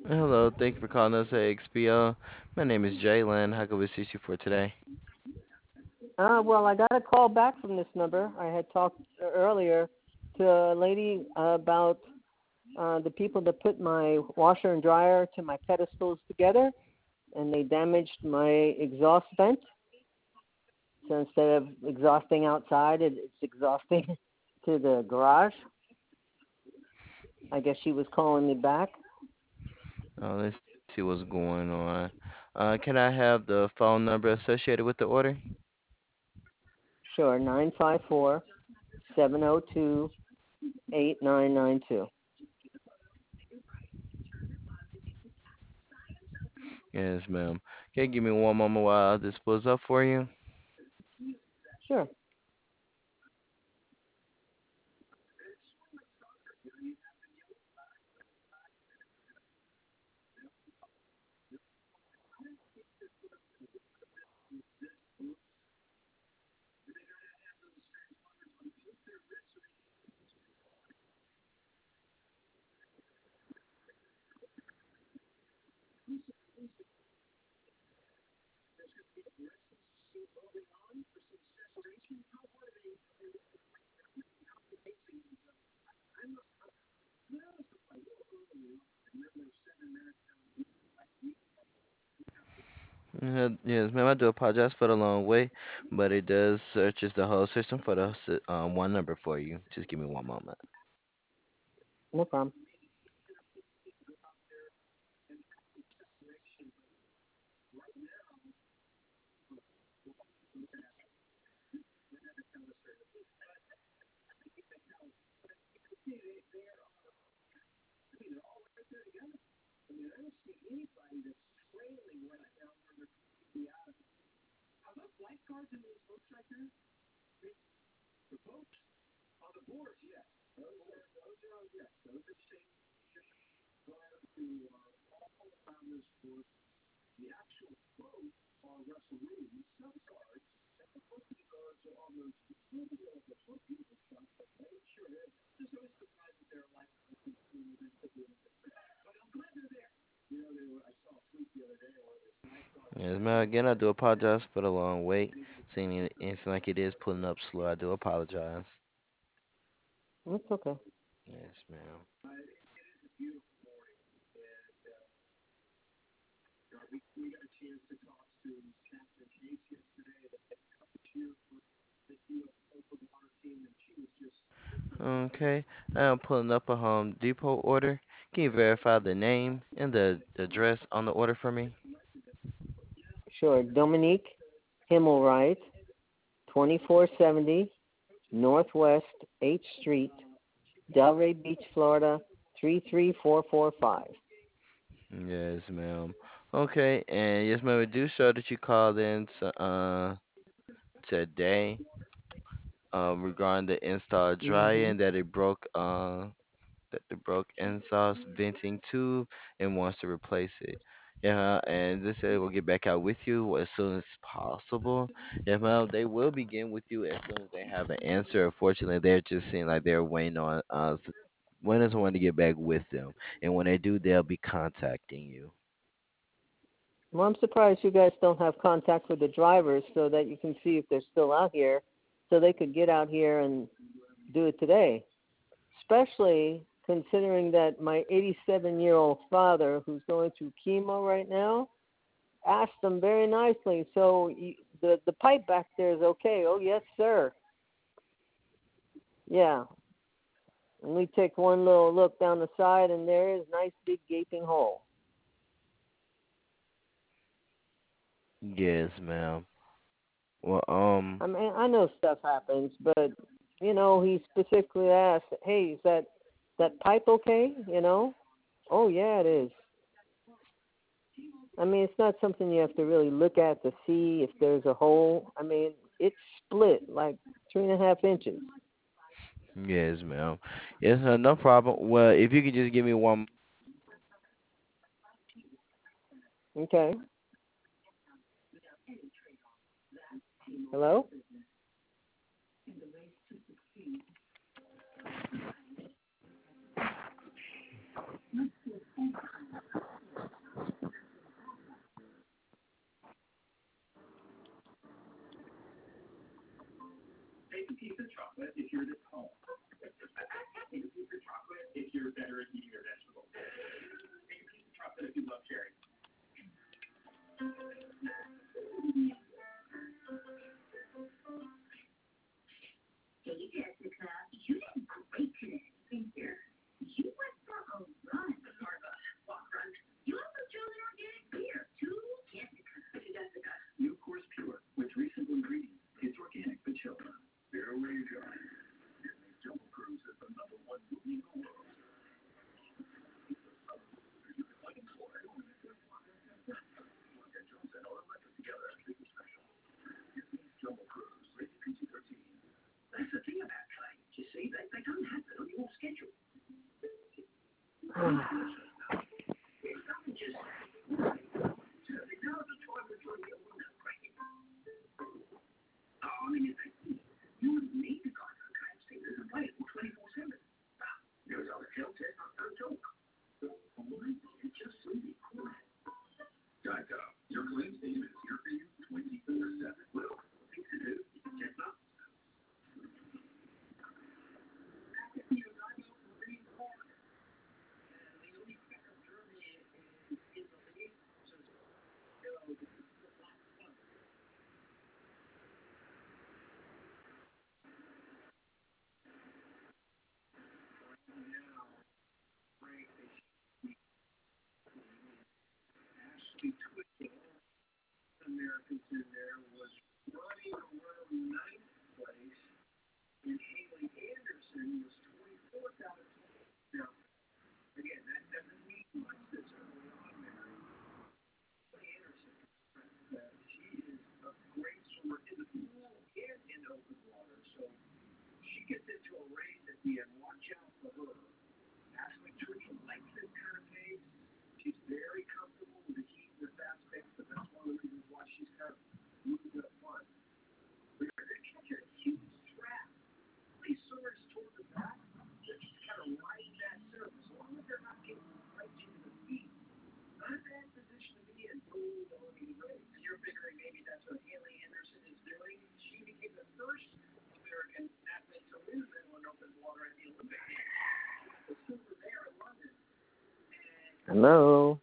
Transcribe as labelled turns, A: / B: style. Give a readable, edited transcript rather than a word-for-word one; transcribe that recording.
A: Hello, thank you for calling us at XPO. My name is Jalen. How can we assist you for today?
B: Well, I got a call back from this number. I had talked earlier to a lady about the people that put my washer and dryer to my pedestals together, and they damaged my exhaust vent. So instead of exhausting outside, it's exhausting to the garage. I guess she was calling me back.
A: Let's see what's going on. Can I have the phone number associated with the order?
B: Sure, 954-702-8992.
A: Yes, ma'am. Can you give me one moment while I dispose up for you?
B: Sure.
A: Yes, ma'am. I do apologize for the long wait, but it does searches the whole system for the one number for you. Just give me one moment.
B: No problem.
A: Yes, ma'am. Again, I do apologize for the long wait. Seeing like it is pulling up slow, I do apologize.
B: It's okay.
A: Yes, ma'am. Okay, I'm pulling up a Home Depot order. Can you verify the name and the address on the order for me?
B: Sure. Dominique Himmelwright, 2470 Northwest 8th Street, Delray Beach, Florida 33445.
A: Yes, ma'am. Okay, and yes, ma'am, we do show that you called in today regarding the install dryer
B: Mhm.
A: and that it broke installs venting tube and wants to replace it. Yeah, and they said we'll get back out with you as soon as possible. Yeah, ma'am, they will begin with you as soon as they have an answer. Unfortunately, they're just seeing like they're waiting on when is someone to get back with them, and when they do, they'll be contacting you.
B: Well, I'm surprised you guys don't have contact with the drivers so that you can see if they're still out here so they could get out here and do it today. Especially considering that my 87-year-old father, who's going through chemo right now, asked them very nicely. So the pipe back there is okay. Oh yes, sir. Yeah. And we take one little look down the side, and there is a nice big gaping hole.
A: Yes, ma'am. Well,
B: I mean, I know stuff happens, but he specifically asked, "Hey, is that pipe okay?" Oh yeah, it is. I mean, it's not something you have to really look at to see if there's a hole. I mean, it's split like 3.5 inches.
A: yes, ma'am. Yes, no problem. Well, if you could just give me one.
B: Okay. Hello. Hello.